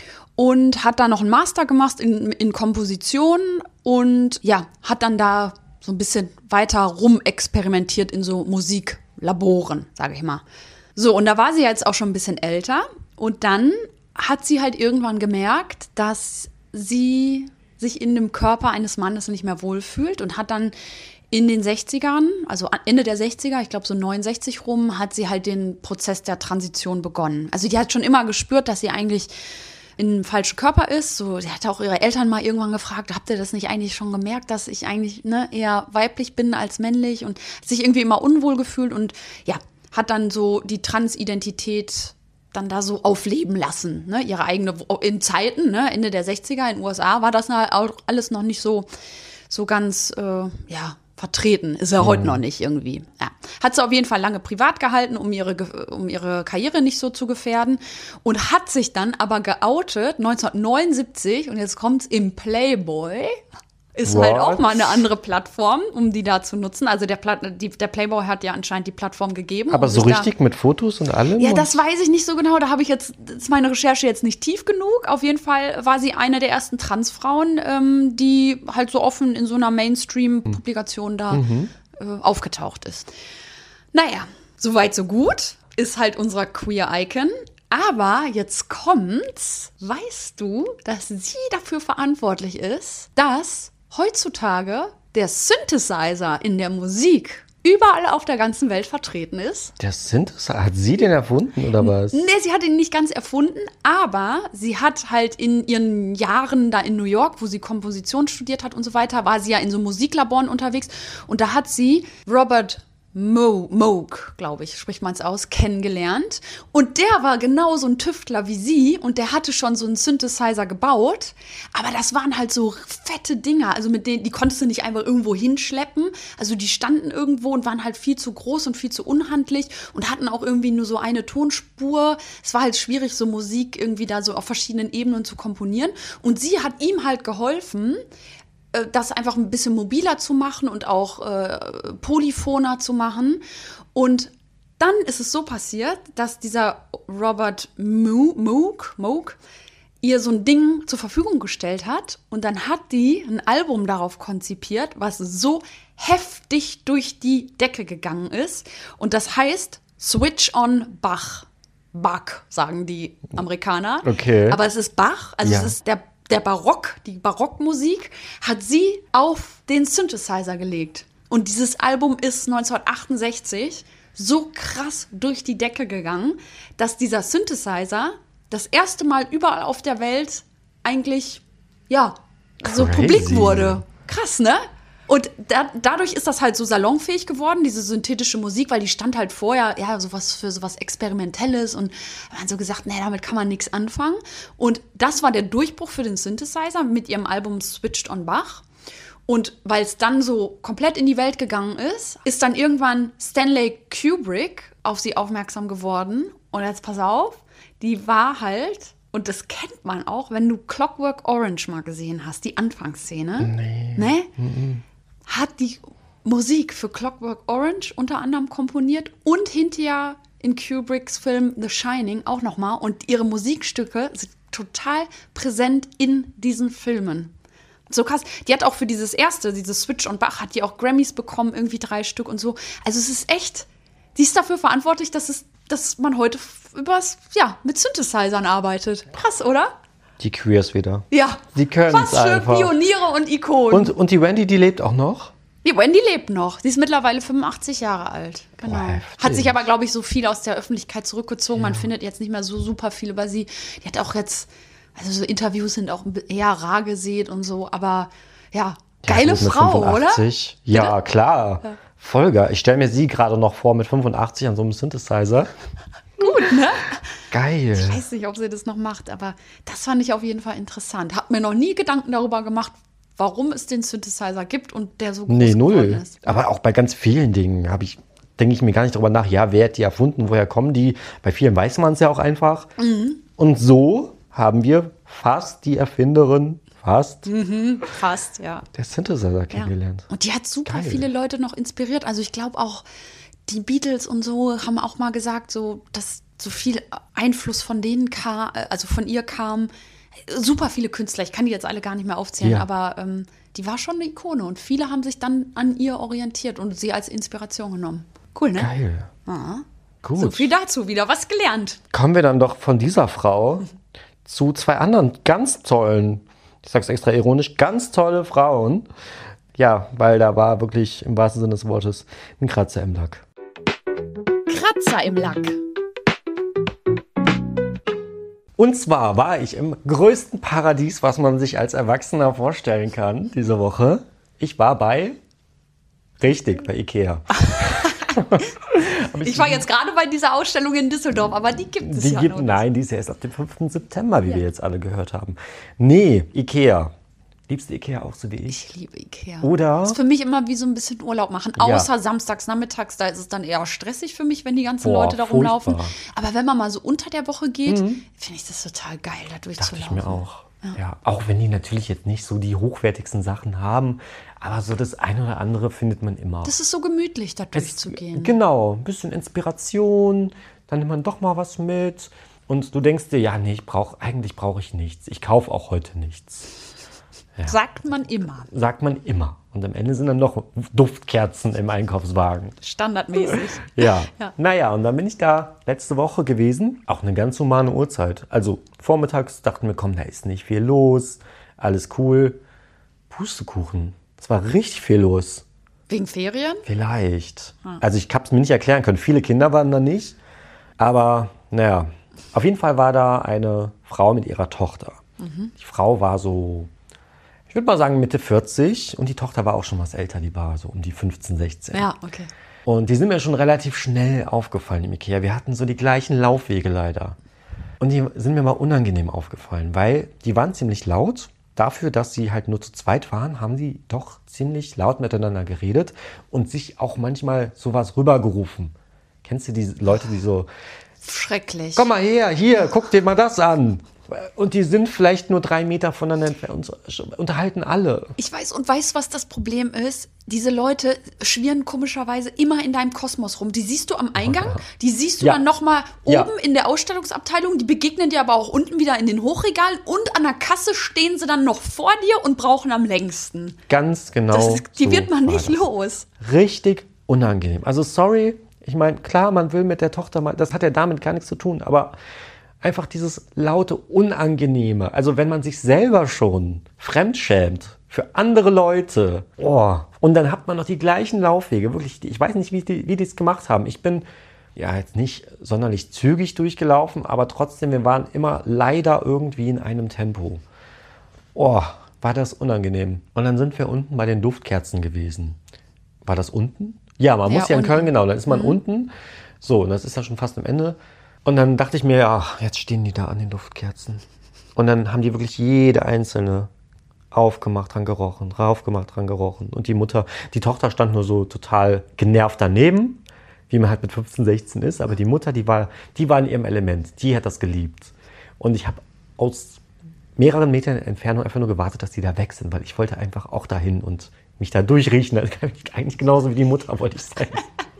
und hat da noch einen Master gemacht in, in Komposition und ja, hat dann da so ein bisschen weiter rumexperimentiert in so Musiklaboren, sage ich mal. So, und da war sie jetzt auch schon ein bisschen älter und dann hat sie halt irgendwann gemerkt, dass sie sich in dem Körper eines Mannes nicht mehr wohlfühlt und hat dann in den sechzigern, also Ende der sechziger, ich glaube so neunundsechzig rum, hat sie halt den Prozess der Transition begonnen. Also die hat schon immer gespürt, dass sie eigentlich in einem falschen Körper ist. So, sie hatte auch ihre Eltern mal irgendwann gefragt, habt ihr das nicht eigentlich schon gemerkt, dass ich eigentlich ne, eher weiblich bin als männlich und sich irgendwie immer unwohl gefühlt und ja, hat dann so die Transidentität dann da so aufleben lassen, ne? Ihre eigene, in Zeiten, ne? Ende der sechziger in den U S A war das auch alles noch nicht so, so ganz, äh, ja, vertreten. Ist ja heute noch nicht irgendwie. Ja. Hat sie auf jeden Fall lange privat gehalten, um ihre, um ihre Karriere nicht so zu gefährden und hat sich dann aber geoutet neunzehnhundertneunundsiebzig und jetzt kommt's im Playboy. Ist What? Halt auch mal eine andere Plattform, um die da zu nutzen. Also der, Pla- die, der Playboy hat ja anscheinend die Plattform gegeben. Aber um so richtig mit Fotos und allem? Ja, das weiß ich nicht so genau. Da habe ich jetzt, ist meine Recherche jetzt nicht tief genug. Auf jeden Fall war sie eine der ersten Transfrauen, ähm, die halt so offen in so einer Mainstream-Publikation da mhm. äh, aufgetaucht ist. Naja, soweit so gut. Ist halt unser Queer-Icon. Aber jetzt kommt's. Weißt du, dass sie dafür verantwortlich ist, dass heutzutage der Synthesizer in der Musik überall auf der ganzen Welt vertreten ist? Der Synthesizer? Hat sie den erfunden oder was? Nee, sie hat ihn nicht ganz erfunden, aber sie hat halt in ihren Jahren da in New York, wo sie Komposition studiert hat und so weiter, war sie ja in so Musiklaboren unterwegs und da hat sie Robert Mo- Moog, glaube ich, spricht man es aus, kennengelernt. Und der war genau so ein Tüftler wie sie und der hatte schon so einen Synthesizer gebaut. Aber das waren halt so fette Dinger, also mit denen, die konntest du nicht einfach irgendwo hinschleppen. Also die standen irgendwo und waren halt viel zu groß und viel zu unhandlich und hatten auch irgendwie nur so eine Tonspur. Es war halt schwierig, so Musik irgendwie da so auf verschiedenen Ebenen zu komponieren. Und sie hat ihm halt geholfen, das einfach ein bisschen mobiler zu machen und auch äh, polyphoner zu machen. Und dann ist es so passiert, dass dieser Robert Moog, Moog ihr so ein Ding zur Verfügung gestellt hat. Und dann hat die ein Album darauf konzipiert, was so heftig durch die Decke gegangen ist. Und das heißt Switch on Bach. Bach, sagen die Amerikaner. Okay. Aber es ist Bach, also ja. es ist der Der Barock, die Barockmusik, hat sie auf den Synthesizer gelegt. Und dieses Album ist neunzehnhundertachtundsechzig so krass durch die Decke gegangen, dass dieser Synthesizer das erste Mal überall auf der Welt eigentlich, ja, so Crazy. Publik wurde. Krass, ne? Und da, dadurch ist das halt so salonfähig geworden, diese synthetische Musik, weil die stand halt vorher, ja, sowas für sowas Experimentelles und man hat so gesagt, nee, damit kann man nichts anfangen. Und das war der Durchbruch für den Synthesizer mit ihrem Album Switched on Bach. Und weil es dann so komplett in die Welt gegangen ist, ist dann irgendwann Stanley Kubrick auf sie aufmerksam geworden. Und jetzt pass auf, die war halt, und das kennt man auch, wenn du Clockwork Orange mal gesehen hast, die Anfangsszene. Nee. Ne? Mhm. Hat die Musik für Clockwork Orange unter anderem komponiert und hinterher in Kubricks Film The Shining auch nochmal. Und ihre Musikstücke sind total präsent in diesen Filmen. So krass. Die hat auch für dieses erste, dieses Switch on Bach, hat die auch Grammys bekommen, irgendwie drei Stück und so. Also es ist echt Die ist dafür verantwortlich, dass, es, dass man heute übers, ja, mit Synthesizern arbeitet. Krass, oder? Die Queers wieder. Ja. Die können es Was für einfach. Pioniere und Ikonen. Und, und die Wendy, die lebt auch noch? Die Wendy lebt noch. Sie ist mittlerweile fünfundachtzig Jahre alt. Genau. Boah, heftig. Hat sich aber, glaube ich, so viel aus der Öffentlichkeit zurückgezogen. Man findet jetzt nicht mehr so super viel über sie. Die hat auch jetzt, also so Interviews sind auch eher rar gesät und so. Aber ja, geile Ja, gut, mit Frau, fünfundachtzig. oder? Ja, klar. Ja. Voll geil. Ich stelle mir sie gerade noch vor mit fünfundachtzig an so einem Synthesizer. Gut, ne? Geil. Ich weiß nicht, ob sie das noch macht, aber das fand ich auf jeden Fall interessant. Hab mir noch nie Gedanken darüber gemacht, warum es den Synthesizer gibt und der so groß Nee, geworden null. ist. Aber auch bei ganz vielen Dingen habe ich, denke ich mir gar nicht drüber nach, ja, wer hat die erfunden, woher kommen die? Bei vielen weiß man es ja auch einfach. Mhm. Und so haben wir fast die Erfinderin, fast, Mhm, fast, ja. der Synthesizer kennengelernt. Und die hat super Geil. viele Leute noch inspiriert. Also ich glaube auch, die Beatles und so haben auch mal gesagt, so, dass so viel Einfluss von denen kam, also von ihr kam. Super viele Künstler, ich kann die jetzt alle gar nicht mehr aufzählen, Ja. aber ähm, die war schon eine Ikone und viele haben sich dann an ihr orientiert und sie als Inspiration genommen. Cool, ne? Geil. Ah. Gut. So viel dazu, wieder was gelernt. Kommen wir dann doch von dieser Frau zu zwei anderen ganz tollen, ich sag's extra ironisch, ganz tolle Frauen. Ja, weil da war wirklich im wahrsten Sinne des Wortes ein Kratzer im Lack. Kratzer im Lack. Und zwar war ich im größten Paradies, was man sich als Erwachsener vorstellen kann, diese Woche. Ich war bei, richtig, bei Ikea. Ich war jetzt gerade bei dieser Ausstellung in Düsseldorf, aber die gibt es Die ja gibt, noch nicht. nein, die ist ja erst ab dem fünften September, wie wir jetzt alle gehört haben. Nee, Ikea. Liebst du Ikea auch so wie ich? Ich liebe Ikea. Oder? Das ist für mich immer wie so ein bisschen Urlaub machen. Ja. Außer samstags, nachmittags, da ist es dann eher stressig für mich, wenn die ganzen Boah, Leute da rumlaufen. furchtbar. Aber wenn man mal so unter der Woche geht, finde ich das total geil, da Dachte durchzulaufen. ich mir auch. Ja. Auch wenn die natürlich jetzt nicht so die hochwertigsten Sachen haben, aber so das eine oder andere findet man immer. Das ist so gemütlich, da Es- durchzugehen. Genau, ein bisschen Inspiration, dann nimmt man doch mal was mit und du denkst dir, ja, nee, ich brauch, eigentlich brauche ich nichts. Ich kaufe auch heute nichts. Sagt man immer. Sagt man immer. Und am Ende sind dann noch Duftkerzen im Einkaufswagen. Standardmäßig. Ja. Ja. Naja, und dann bin ich da letzte Woche gewesen. Auch eine ganz humane Uhrzeit. Also vormittags dachten wir, komm, da ist nicht viel los. Alles cool. Pustekuchen. Es war richtig viel los. Wegen Ferien? Vielleicht. Also ich habe es mir nicht erklären können. Viele Kinder waren da nicht. Aber naja, auf jeden Fall war da eine Frau mit ihrer Tochter. Die Frau war so, ich würde mal sagen Mitte vierzig und die Tochter war auch schon was älter. Die war so um die fünfzehn, sechzehn. Ja, okay. Und die sind mir schon relativ schnell aufgefallen im Ikea. Wir hatten so die gleichen Laufwege leider. Und die sind mir mal unangenehm aufgefallen, weil die waren ziemlich laut. Dafür, dass sie halt nur zu zweit waren, haben die doch ziemlich laut miteinander geredet und sich auch manchmal sowas rübergerufen. Kennst du die Leute, die so, Schrecklich. komm mal her, hier, guck dir mal das an. Und die sind vielleicht nur drei Meter voneinander entfernt und unterhalten alle. Ich weiß, und weißt, was das Problem ist? Diese Leute schwirren komischerweise immer in deinem Kosmos rum. Die siehst du am Eingang, die siehst du Ja. dann nochmal Ja. oben in der Ausstellungsabteilung, die begegnen dir aber auch unten wieder in den Hochregalen und an der Kasse stehen sie dann noch vor dir und brauchen am längsten. Ganz genau. Das ist, die so wird man war nicht das. los. Richtig unangenehm. Also sorry, ich meine, klar, man will mit der Tochter mal, das hat ja damit gar nichts zu tun, aber einfach dieses laute, unangenehme. Also wenn man sich selber schon fremdschämt für andere Leute. Oh. Und dann hat man noch die gleichen Laufwege. Wirklich, ich weiß nicht, wie die, wie die es gemacht haben. Ich bin ja jetzt nicht sonderlich zügig durchgelaufen, aber trotzdem, wir waren immer leider irgendwie in einem Tempo. Oh, war das unangenehm. Und dann sind wir unten bei den Duftkerzen gewesen. War das unten? Ja, man Ja, muss ja in unten. Köln, genau. Dann ist man unten. So, und das ist ja schon fast am Ende. Und dann dachte ich mir, ja, jetzt stehen die da an den Duftkerzen. Und dann haben die wirklich jede einzelne aufgemacht, dran gerochen, raufgemacht, dran gerochen. Und die Mutter, die Tochter stand nur so total genervt daneben, wie man halt mit fünfzehn, sechzehn ist. Aber die Mutter, die war, die war in ihrem Element. Die hat das geliebt. Und ich habe aus mehreren Metern Entfernung einfach nur gewartet, dass die da weg sind, weil ich wollte einfach auch dahin und mich da durchriechen. Das ist eigentlich genauso wie die Mutter, wollte ich sagen.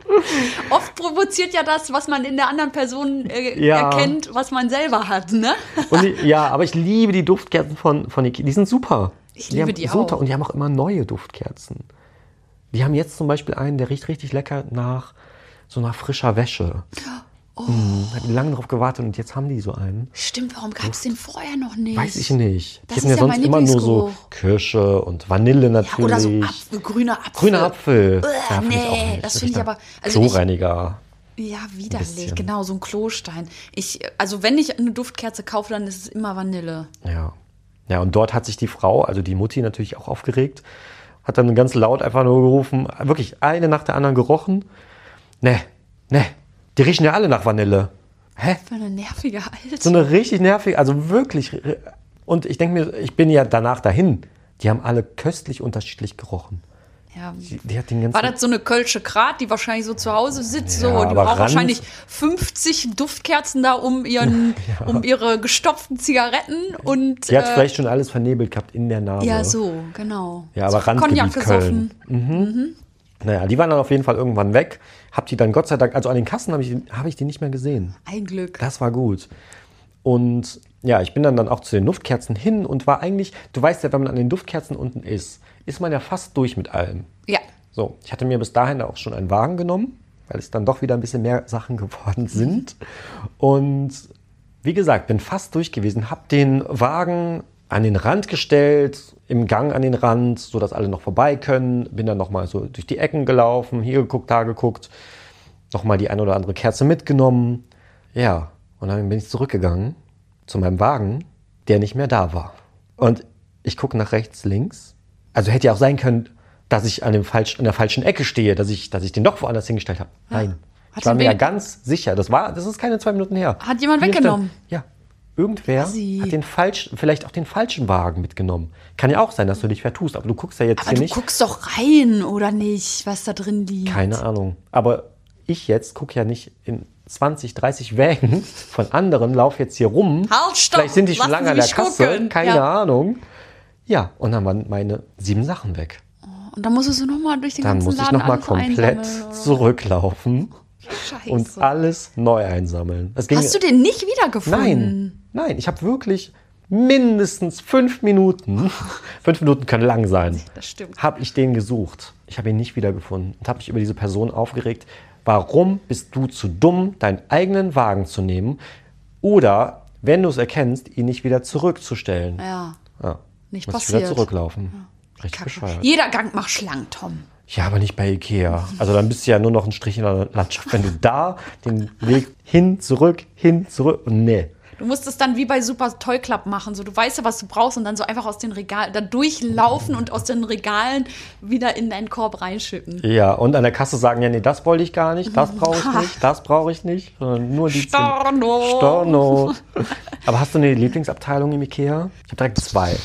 Oft provoziert ja das, was man in der anderen Person äh, Ja. erkennt, was man selber hat, ne? Und die, ja, aber ich liebe die Duftkerzen von, von Ikea. Die sind super. Ich liebe haben die super. auch. Und die haben auch immer neue Duftkerzen. Die haben jetzt zum Beispiel einen, der riecht richtig lecker nach so nach frischer Wäsche. Oh. Hm, hat lange drauf gewartet und jetzt haben die so einen. Stimmt, warum gab es den vorher noch nicht? Weiß ich nicht. Das Die hatten ist ja ja sonst mein immer nur so Lieblingsgeruch. Kirsche und Vanille natürlich. Ja, oder so Apfel, grüner Apfel. Grüner Apfel. Uah, Ja, find ich auch nee, nicht. das ist finde ich echt aber... ein Also ich, Kloreiniger. ja, widerlich, bisschen. genau, so ein Klostein. Ich, also wenn ich eine Duftkerze kaufe, dann ist es immer Vanille. Ja. Ja, und dort hat sich die Frau, also die Mutti natürlich auch aufgeregt, hat dann ganz laut einfach nur gerufen, wirklich eine nach der anderen gerochen. Ne, ne, die riechen ja alle nach Vanille. Hä? Für eine nervige Alte. So eine richtig nervige, also wirklich. Und ich denke mir, ich bin ja danach dahin. Die haben alle köstlich unterschiedlich gerochen. Ja. Die, die hat den ganzen War das so eine Kölsche Grat, die wahrscheinlich so zu Hause sitzt? Ja, so, die aber braucht Rand- wahrscheinlich fünfzig Duftkerzen da um, ihren, Ja. um ihre gestopften Zigaretten. Und, Die hat äh, vielleicht schon alles vernebelt gehabt in der Nase. ja, so, genau. Ja, aber So Randgebiet Cognac Köln. gesoffen. Mhm. Naja, die waren dann auf jeden Fall irgendwann weg. Hab die dann Gott sei Dank, also an den Kassen habe ich, hab ich die nicht mehr gesehen. Ein Glück. Das war gut. Und ja, ich bin dann, dann auch zu den Duftkerzen hin und war eigentlich, du weißt ja, wenn man an den Duftkerzen unten ist, ist man ja fast durch mit allem. Ja. So, ich hatte mir bis dahin auch schon einen Wagen genommen, weil es dann doch wieder ein bisschen mehr Sachen geworden sind. Und wie gesagt, bin fast durch gewesen, habe den Wagen an den Rand gestellt, im Gang an den Rand, sodass alle noch vorbei können. Bin dann nochmal so durch die Ecken gelaufen, hier geguckt, da geguckt, nochmal die eine oder andere Kerze mitgenommen. Ja, und dann bin ich zurückgegangen zu meinem Wagen, der nicht mehr da war. Und ich gucke nach rechts, links. Also hätte ja auch sein können, dass ich an, dem falsch, an der falschen Ecke stehe, dass ich, dass ich den doch woanders hingestellt habe. Nein. Hat Ich war den mir ja wen- ganz sicher. Das war, das ist keine zwei Minuten her. Hat jemand Hier weggenommen? stand- ja. Irgendwer Assi. hat den falschen, vielleicht auch den falschen Wagen mitgenommen. Kann ja auch sein, dass du dich vertust, aber du guckst ja jetzt Aber hier du nicht. guckst doch rein, oder nicht, was da drin liegt? Keine Ahnung. Aber ich jetzt gucke ja nicht in zwanzig, dreißig Wägen von anderen, laufe jetzt hier rum. Halt, stopp! Vielleicht sind die schon Lassen lange Sie an der mich Kasse. gucken. Keine Ja. Ahnung. Ja, und dann waren meine sieben Sachen weg. Und dann musstest du nochmal durch den Dann ganzen muss ich Laden nochmal alles komplett einsammeln, oder? zurücklaufen Scheiße. und alles neu einsammeln. Das ging Hast du den nicht wiedergefunden? Nein, nein, ich habe wirklich mindestens fünf Minuten, fünf Minuten können lang sein, Das stimmt. habe ich den gesucht. Ich habe ihn nicht wiedergefunden und habe mich über diese Person aufgeregt. Warum bist du zu dumm, deinen eigenen Wagen zu nehmen oder, wenn du es erkennst, ihn nicht wieder zurückzustellen? Ja, Ja, nicht muss ich passiert. wieder zurücklaufen. Richtig Kacke. bescheuert. Jeder Gang macht schlank, Tom. Ja, aber nicht bei Ikea. Also dann bist du ja nur noch ein Strich in der Landschaft, wenn du da den Weg hin, zurück, hin, zurück und nee. Du musst es dann wie bei Super Toy Club machen. So, du weißt ja, was du brauchst und dann so einfach aus den Regalen, da durchlaufen und aus den Regalen wieder in deinen Korb reinschippen. Ja, und an der Kasse sagen, ja, nee, das wollte ich gar nicht, das brauche ich nicht, das brauche ich nicht, sondern nur die zehn- Storno. Storno. Aber hast du eine Lieblingsabteilung im Ikea? Ich habe direkt zwei.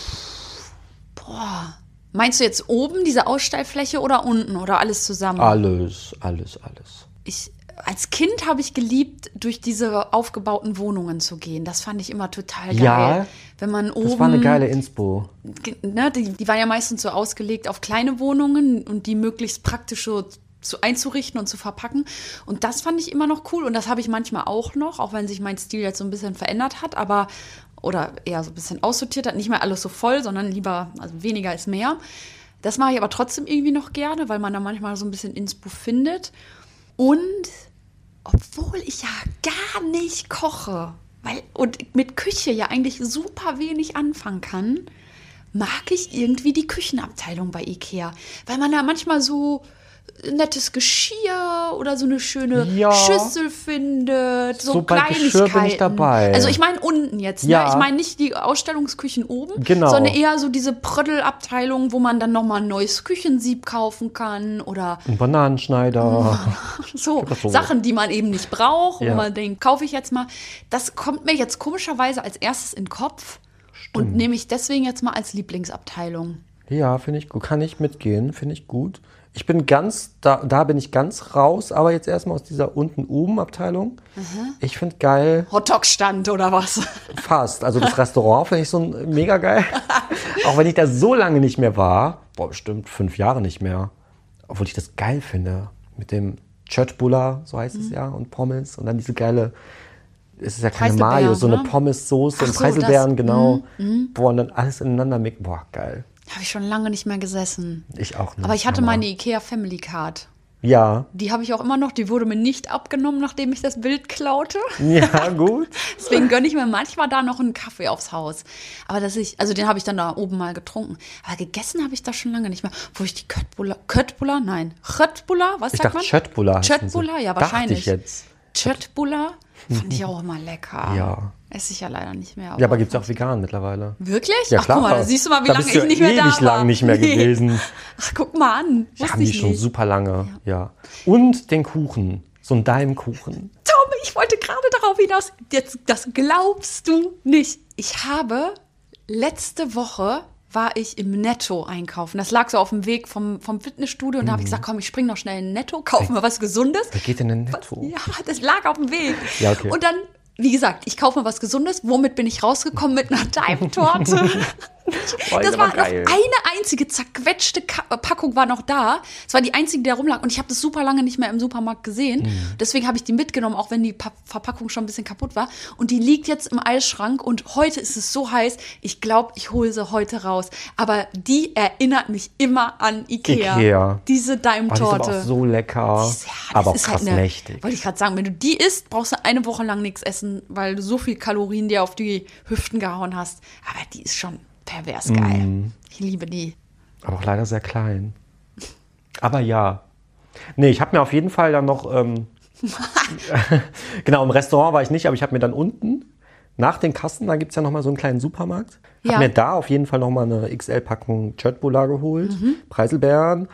Meinst du jetzt oben diese Ausstellfläche oder unten oder alles zusammen? Alles, alles, alles. Ich, als Kind habe ich geliebt, durch diese aufgebauten Wohnungen zu gehen. Das fand ich immer total geil. Ja, Wenn man oben, Das war eine geile Inspo. ne, die, die waren ja meistens so ausgelegt auf kleine Wohnungen und die möglichst praktisch so zu einzurichten und zu verpacken. Und das fand ich immer noch cool. Und das habe ich manchmal auch noch, auch wenn sich mein Stil jetzt so ein bisschen verändert hat, aber oder eher so ein bisschen aussortiert hat. Nicht mehr alles so voll, sondern lieber, also weniger ist mehr. Das mache ich aber trotzdem irgendwie noch gerne, weil man da manchmal so ein bisschen Inspo findet. Und obwohl ich ja gar nicht koche, weil und mit Küche ja eigentlich super wenig anfangen kann, mag ich irgendwie die Küchenabteilung bei Ikea. Weil man da manchmal so nettes Geschirr oder so eine schöne Ja. Schüssel findet, so, So bei Geschirr Kleinigkeiten. bin ich dabei. Also ich meine unten jetzt, Ja. ne? Ich meine nicht die Ausstellungsküchen oben, Genau. sondern eher so diese Pröddelabteilung, wo man dann nochmal ein neues Küchensieb kaufen kann oder Ein Bananenschneider. so das so. Sachen, die man eben nicht braucht, Ja. wo man denkt, kaufe ich jetzt mal. Das kommt mir jetzt komischerweise als erstes in den Kopf und nehme ich deswegen jetzt mal als Lieblingsabteilung. Ja, finde ich gut. Kann ich mitgehen, finde ich gut. Ich bin ganz, da, da bin ich ganz raus, aber jetzt erstmal aus dieser unten-oben-Abteilung. Ich finde geil, Hotdog-Stand oder was? fast. Also das Restaurant finde ich so ein- mega geil. Auch wenn ich da so lange nicht mehr war, boah, bestimmt fünf Jahre nicht mehr. Obwohl ich das geil finde. Mit dem Churchbuller, so heißt es ja, und Pommes. Und dann diese geile, es ist ja keine Preiselbeeren, Mayo, so eine ne? Pommes-Soße Ach und so, Preiselbeeren, das- genau. Boah, und dann alles ineinander mixen. Boah, geil. Habe ich schon lange nicht mehr gesessen. Ich auch nicht. Aber ich hatte Hammer. meine Ikea Family Card. Ja. Die habe ich auch immer noch. Die wurde mir nicht abgenommen, nachdem ich das Bild klaute. Ja, gut. Deswegen gönne ich mir manchmal da noch einen Kaffee aufs Haus. Aber dass ich, also den habe ich dann da oben mal getrunken. Aber gegessen habe ich das schon lange nicht mehr. Wo ich die Köttbullar, Köttbullar, nein, Köttbullar, was Ich sagt dachte, man? Schöttbullar. Schöttbullar, ja, Dachte wahrscheinlich. ich jetzt. Schöttbullar fand ich auch immer lecker. Ja. Esse ich ja leider nicht mehr. Ja, aber gibt es auch vegan mittlerweile. Wirklich? Ja, Ach, klar. guck mal, da siehst du mal, wie Da lange bist du ich nicht mehr ewig da war. lang nicht mehr Nee. gewesen. Ach, guck mal an. Ja, Wusste haben die ich schon nicht. super lange, ja. Und den Kuchen, so ein Daimkuchen. Tom, ich wollte gerade darauf hinaus. Jetzt, das glaubst du nicht. Ich habe letzte Woche war ich im Netto einkaufen. Das lag so auf dem Weg vom, vom Fitnessstudio und da habe ich gesagt, komm, ich spring noch schnell in Netto, kaufe mir was Gesundes. Wer geht denn in Netto? Ja, das lag auf dem Weg. Ja, okay. Und dann, wie gesagt, ich kaufe mir was Gesundes. Womit bin ich rausgekommen? Mit einer Daim-Torte. Boah, Das ist war aber noch geil. eine einzige zerquetschte Ka Packung war noch da. Es war die einzige, die da rumlag. Und ich habe das super lange nicht mehr im Supermarkt gesehen. Mhm. Deswegen habe ich die mitgenommen, auch wenn die pa Verpackung schon ein bisschen kaputt war. Und die liegt jetzt im Eisschrank. Und heute ist es so heiß. Ich glaube, ich hole sie heute raus. Aber die erinnert mich immer an Ikea. Ikea. Diese Oh, die ist aber Daim-Torte. auch so lecker, Ja, das aber auch ist krass halt eine- mächtig. Wollte ich gerade sagen, wenn du die isst, brauchst du eine Woche lang nichts essen, weil du so viel Kalorien dir auf die Hüften gehauen hast. Aber die ist schon pervers geil. Mm. Ich liebe die. Aber auch leider sehr klein. Aber ja. Nee, ich habe mir auf jeden Fall dann noch, ähm, genau, im Restaurant war ich nicht, aber ich habe mir dann unten, nach den Kassen, da gibt es ja nochmal so einen kleinen Supermarkt, Ja. habe mir da auf jeden Fall nochmal eine X L-Packung Köttbullar geholt, Mhm. Preiselbeeren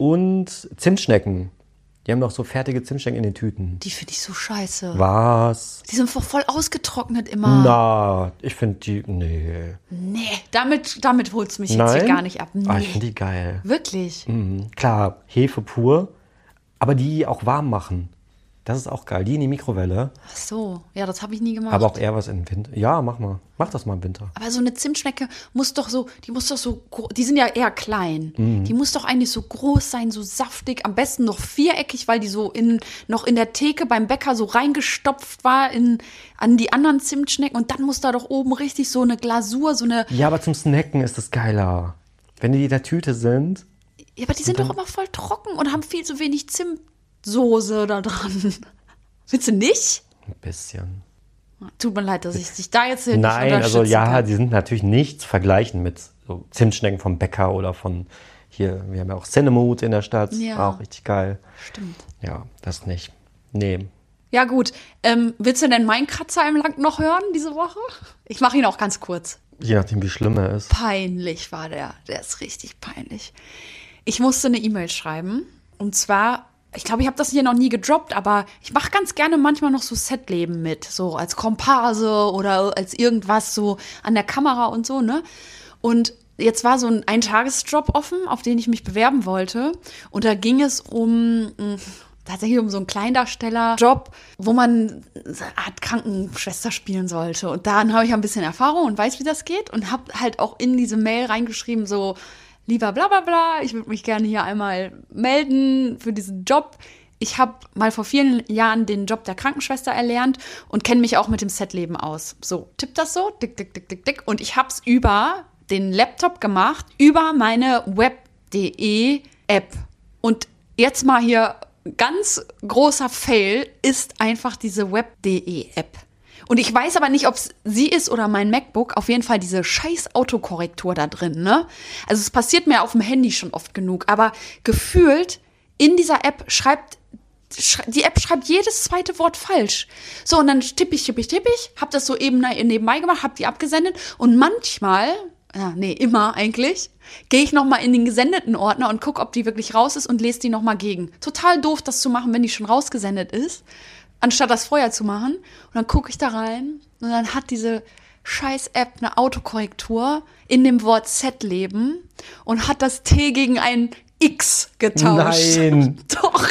und Zimtschnecken. Die haben noch so fertige Zimtschnecken in den Tüten. Die finde ich so scheiße. Was? Die sind voll voll ausgetrocknet immer. Na, ich finde die, nee. Nee, damit, damit holst du mich jetzt Nein? hier gar nicht ab. Nee. Ah, ich finde die geil. Wirklich? Mhm. Klar, Hefe pur, aber die auch warm machen. Das ist auch geil. Die in die Mikrowelle, Ach so, ja, das habe ich nie gemacht. aber auch eher was im Winter. Ja, mach mal. Mach das mal im Winter. Aber so eine Zimtschnecke muss doch so, die muss doch so, gro- die sind ja eher klein. Mhm. Die muss doch eigentlich so groß sein, so saftig, am besten noch viereckig, weil die so in, noch in der Theke beim Bäcker so reingestopft war in, an die anderen Zimtschnecken und dann muss da doch oben richtig so eine Glasur, so eine, Ja, aber zum Snacken ist das geiler. Wenn die in der Tüte sind. ja, aber die sind doch immer voll trocken und haben viel zu wenig Zimtsoße da dran. Findest du nicht? Ein bisschen. Tut mir leid, dass ich dich da jetzt hier Nein, nicht also unterstützen ja, kann. die sind natürlich nicht zu vergleichen mit so Zimtschnecken vom Bäcker oder von hier, wir haben ja auch Cinnamon in der Stadt. Ja. Auch richtig geil. Stimmt. Ja, das nicht. Nee. Ja gut, ähm, willst du denn meinen Kratzer im Land noch hören diese Woche? Ich mache ihn auch ganz kurz. Je nachdem, wie schlimm er ist. Peinlich war der. Der ist richtig peinlich. Ich musste eine E-Mail schreiben. Und zwar, ich glaube, ich habe das hier noch nie gedroppt, aber ich mache ganz gerne manchmal noch so Setleben mit. So als Komparse oder als irgendwas so an der Kamera und so, ne? Und jetzt war so ein Eintagesjob offen, auf den ich mich bewerben wollte. Und da ging es um mh, tatsächlich um so einen Kleindarsteller-Job, wo man eine Art Krankenschwester spielen sollte. Und dann habe ich ein bisschen Erfahrung und weiß, wie das geht. Und habe halt auch in diese Mail reingeschrieben, so, lieber bla bla bla, ich würde mich gerne hier einmal melden für diesen Job. Ich habe mal vor vielen Jahren den Job der Krankenschwester erlernt und kenne mich auch mit dem Setleben aus. So, tipp das so, dick, dick, dick, dick, dick. Und ich habe es über den Laptop gemacht, über meine web punkt de App. Und jetzt mal hier ganz großer Fail ist einfach diese web punkt de App. Und ich weiß aber nicht, ob es sie ist oder mein MacBook. Auf jeden Fall diese scheiß Autokorrektur da drin, ne? Also es passiert mir auf dem Handy schon oft genug. Aber gefühlt in dieser App schreibt, schrei- die App schreibt jedes zweite Wort falsch. So, und dann tippe ich, tippe ich, tippe ich, hab das so eben nebenbei gemacht, hab die abgesendet. Und manchmal, ja, nee, immer eigentlich, gehe ich nochmal in den gesendeten Ordner und gucke, ob die wirklich raus ist und lese die nochmal gegen. Total doof, das zu machen, wenn die schon rausgesendet ist, anstatt das vorher zu machen. Und dann gucke ich da rein und dann hat diese scheiß App eine Autokorrektur in dem Wort Setleben und hat das T gegen ein X getauscht. Nein. Doch.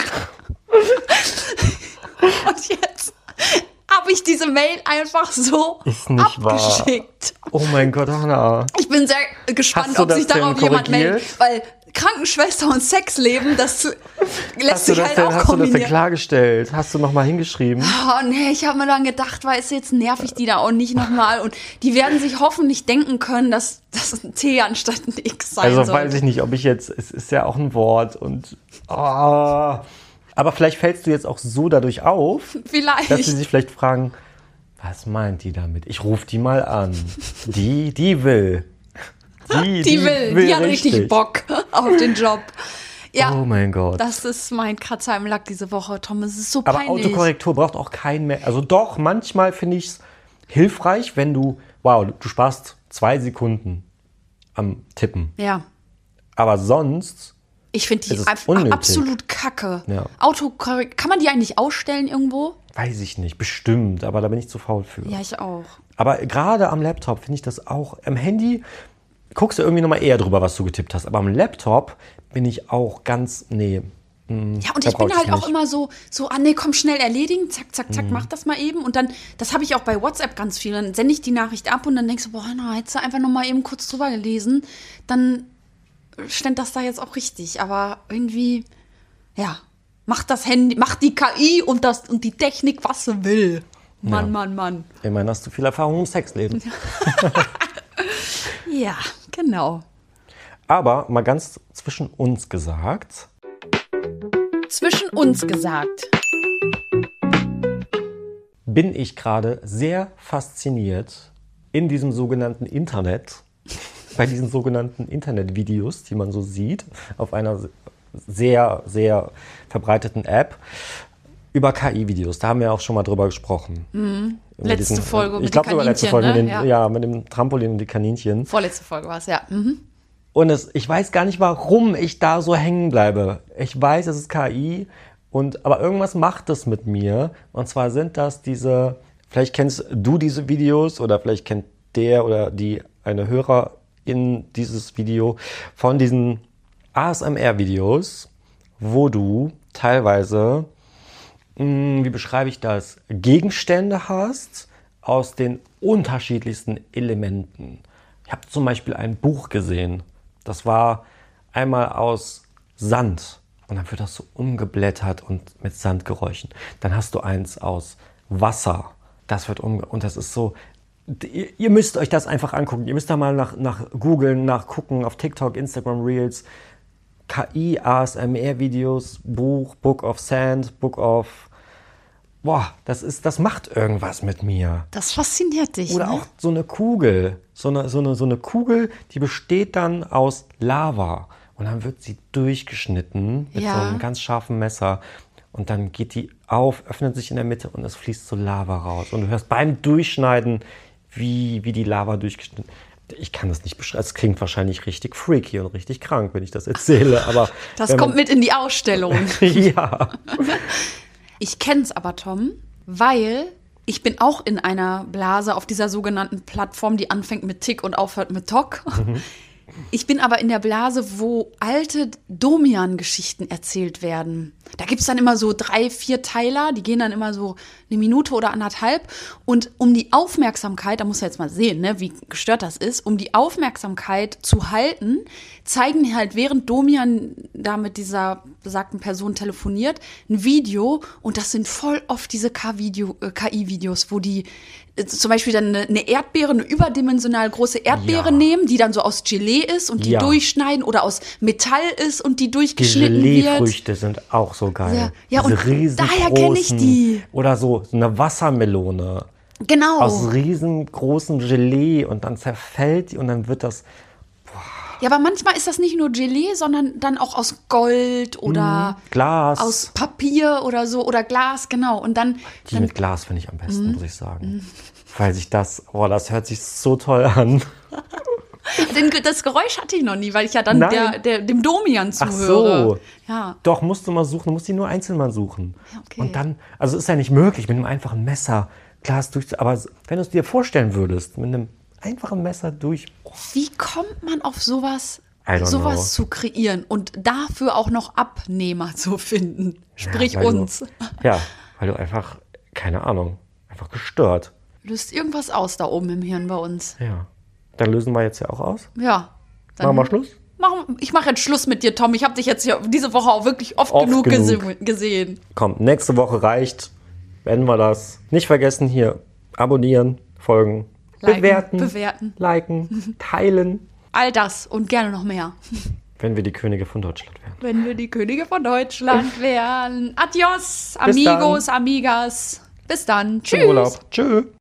Und jetzt habe ich diese Mail einfach so Ist nicht wahr. abgeschickt. Oh mein Gott, Hannah. Ich bin sehr gespannt, Hast du ob sich das denn darauf jemand korrigiert? meldet, weil Krankenschwester und Sexleben, das lässt Hast du sich das halt denn, auch hast du das denn kombinieren. klargestellt? Hast du nochmal hingeschrieben? Oh, nee, ich habe mir dann gedacht, weißt du, jetzt nerv ich die da auch nicht nochmal. Und die werden sich hoffentlich denken können, dass das ein T anstatt ein X sein Also soll. weiß ich nicht, ob ich jetzt, es ist ja auch ein Wort und, oh. Aber vielleicht fällst du jetzt auch so dadurch auf, Vielleicht. dass sie sich vielleicht fragen, was meint die damit? Ich rufe die mal an. Die, die will. Die, Die will, die hat richtig Bock auf den Job. Ja, Oh mein Gott. das ist mein Kratzer im Lack diese Woche, Tom. Es ist so Aber peinlich. Autokorrektur braucht auch keinen mehr. Also doch, manchmal finde ich es hilfreich, wenn du, wow, du sparst zwei Sekunden am Tippen. Ja, Aber sonst, ich finde die Es ist einfach unnötig. absolut kacke. Ja. Autokorrekt, kann man die eigentlich ausstellen irgendwo? weiß ich nicht, bestimmt, aber da bin ich zu faul für. Ja, ich auch. Aber gerade am Laptop finde ich das auch. Am Handy guckst du irgendwie nochmal eher drüber, was du getippt hast. Aber am Laptop bin ich auch ganz, nee. mm, Ja, und da ich bin brauch halt ich's auch nicht. immer so, so, ah nee, komm, schnell erledigen, zack, zack, Mhm. zack, mach das mal eben. Und dann, das habe ich auch bei WhatsApp ganz viel. Dann sende ich die Nachricht ab und dann denkst du, boah, na, hättest du einfach noch mal eben kurz drüber gelesen. Dann stand das da jetzt auch richtig. Aber irgendwie, ja, macht das Handy, macht die K I und, das, und die Technik, was sie will. Mann, Ja. Mann, Mann. Immerhin hast du viel Erfahrung im Sexleben. Ja, genau. Aber mal ganz zwischen uns gesagt, Zwischen uns gesagt. bin ich gerade sehr fasziniert in diesem sogenannten Internet, bei diesen sogenannten Internetvideos, die man so sieht, auf einer sehr, sehr verbreiteten App, über K I-Videos. Da haben wir auch schon mal drüber gesprochen. Mhm. Über Letzte Folge ich mit glaube den sogar letzte Kaninchen, Folge ne? mit den, Ja. ja. mit dem Trampolin und die Kaninchen. Vorletzte Folge war es, ja. Mhm. Und es, ich weiß gar nicht, warum ich da so hängen bleibe. Ich weiß, es ist K I, und, aber irgendwas macht es mit mir. Und zwar sind das diese, vielleicht kennst du diese Videos oder vielleicht kennt der oder die eine Hörerin dieses Video von diesen A S M R-Videos, wo du teilweise, mh, wie beschreibe ich das, Gegenstände hast aus den unterschiedlichsten Elementen. Ich habe zum Beispiel ein Buch gesehen. Das war einmal aus Sand und dann wird das so umgeblättert und mit Sandgeräuschen. Dann hast du eins aus Wasser. Das wird umge und das ist so. Ihr, ihr müsst euch das einfach angucken. Ihr müsst da mal nach, nach googeln, nachgucken auf TikTok, Instagram Reels, K I, A S M R-Videos, Buch, Book of Sand, Book of. Boah, das ist, das macht irgendwas mit mir. Das fasziniert dich, Oder ne? auch so eine Kugel, so eine, so, eine, so eine Kugel, die besteht dann aus Lava. Und dann wird sie durchgeschnitten mit Ja. so einem ganz scharfen Messer. Und dann geht die auf, öffnet sich in der Mitte und es fließt so Lava raus. Und du hörst beim Durchschneiden, wie, wie die Lava durchgeschnitten. Ich kann das nicht beschreiben. Es klingt wahrscheinlich richtig freaky und richtig krank, wenn ich das erzähle. Aber Das wenn kommt man- mit in die Ausstellung. Ja. Ich kenn's aber, Tom, weil ich bin auch in einer Blase auf dieser sogenannten Plattform, die anfängt mit Tick und aufhört mit Tock. Ich bin aber in der Blase, wo alte Domian-Geschichten erzählt werden. Da gibt's dann immer so drei, vier Teiler, die gehen dann immer so eine Minute oder anderthalb. Und um die Aufmerksamkeit, da muss man jetzt mal sehen, ne, wie gestört das ist, um die Aufmerksamkeit zu halten, zeigen die halt, während Domian da mit dieser besagten Person telefoniert, ein Video. Und das sind voll oft diese K I-Videos, wo die äh, zum Beispiel dann eine, eine Erdbeere, eine überdimensional große Erdbeere Ja. nehmen, die dann so aus Gelee ist und die Ja. durchschneiden, oder aus Metall ist und die Die durchgeschnitten wird. Geleefrüchte sind auch so geil. Ja, ja, Diese und riesengroßen- daher kenn ich die. Oder so, so eine Wassermelone Genau. aus riesengroßem Gelee und dann zerfällt die und dann wird das. Ja, aber manchmal ist das nicht nur Gelee, sondern dann auch aus Gold oder Glas. aus Papier oder so oder Glas, genau. Und dann, Die dann mit Glas finde ich am besten, Mhm. muss ich sagen. Weil sich das, oh, das hört sich so toll an. den, das Geräusch hatte ich noch nie, weil ich ja dann Nein. der, der, dem Domian Ach zuhöre. so. Ja. Doch, musst du mal suchen, du musst die nur einzeln mal suchen. Ja, okay. Und dann, also es ist ja nicht möglich, mit einem einfachen Messer Glas durch, aber wenn du es dir vorstellen würdest, mit einem einfachen Messer durch, oh, Wie kommt man auf sowas, I don't sowas zu kreieren und dafür auch noch Abnehmer zu finden? Sprich ja, weil uns. Du, ja, weil du einfach, keine Ahnung, einfach gestört. Löst irgendwas aus da oben im Hirn bei uns. Ja. Dann lösen wir jetzt ja auch aus. Ja. Dann, Machen wir Schluss? mach, ich mache jetzt Schluss mit dir, Tom. Ich habe dich jetzt hier diese Woche auch wirklich oft, Oft genug, genug. gese- gesehen. Komm, nächste Woche reicht. Beenden wir das. Nicht vergessen, hier abonnieren, folgen, Liken, bewerten, bewerten. liken, teilen, All das und gerne noch mehr. wenn wir die Könige von Deutschland werden. Wenn wir die Könige von Deutschland wären. Adios, Bis amigos, amigas. Bis dann. Schönen Tschüss. Urlaub. Tschüss.